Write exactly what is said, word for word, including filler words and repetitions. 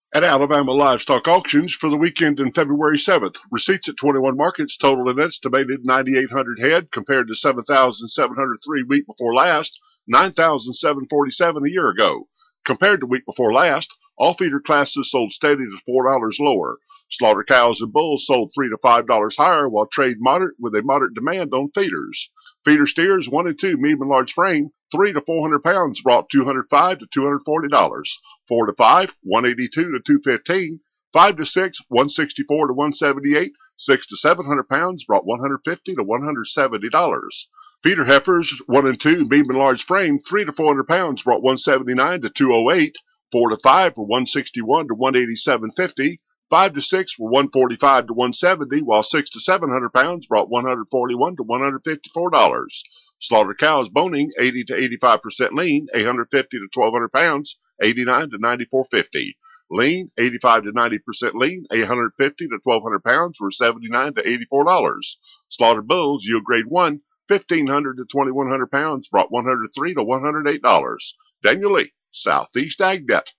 At Alabama Livestock Auctions for the weekend in February seventh, receipts at twenty-one markets totaled an estimated nine thousand eight hundred head compared to seven thousand seven hundred three week before last, nine thousand seven hundred forty-seven a year ago. Compared to week before last, all feeder classes sold steady to four dollars lower. Slaughter cows and bulls sold three to five dollars higher, while trade moderate with a moderate demand on feeders. Feeder steers one and two medium and large frame, three to four hundred pounds brought two hundred five to two hundred forty dollars. Four to five, one eighty-two to two fifteen. Five to six, one sixty-four to one seventy-eight. Six to seven hundred pounds brought one hundred fifty to one hundred seventy dollars. Feeder heifers one and two medium and large frame, three to four hundred pounds brought one seventy-nine to two oh eight. Four to five were one sixty-one to one eighty-seven fifty. Five to six were one forty-five to one seventy, while six to seven hundred pounds brought one forty-one to one fifty-four dollars. Slaughter cows boning eighty to eighty-five percent lean, eight fifty to twelve hundred pounds, eighty-nine to ninety-four fifty. Lean, eighty-five to ninety percent lean, eight fifty to twelve hundred pounds were seventy-nine to eighty-four dollars. Slaughtered bulls, yield grade one, fifteen hundred to twenty-one hundred pounds brought one hundred three to one hundred eight dollars. Daniel Lee, Southeast AgNet.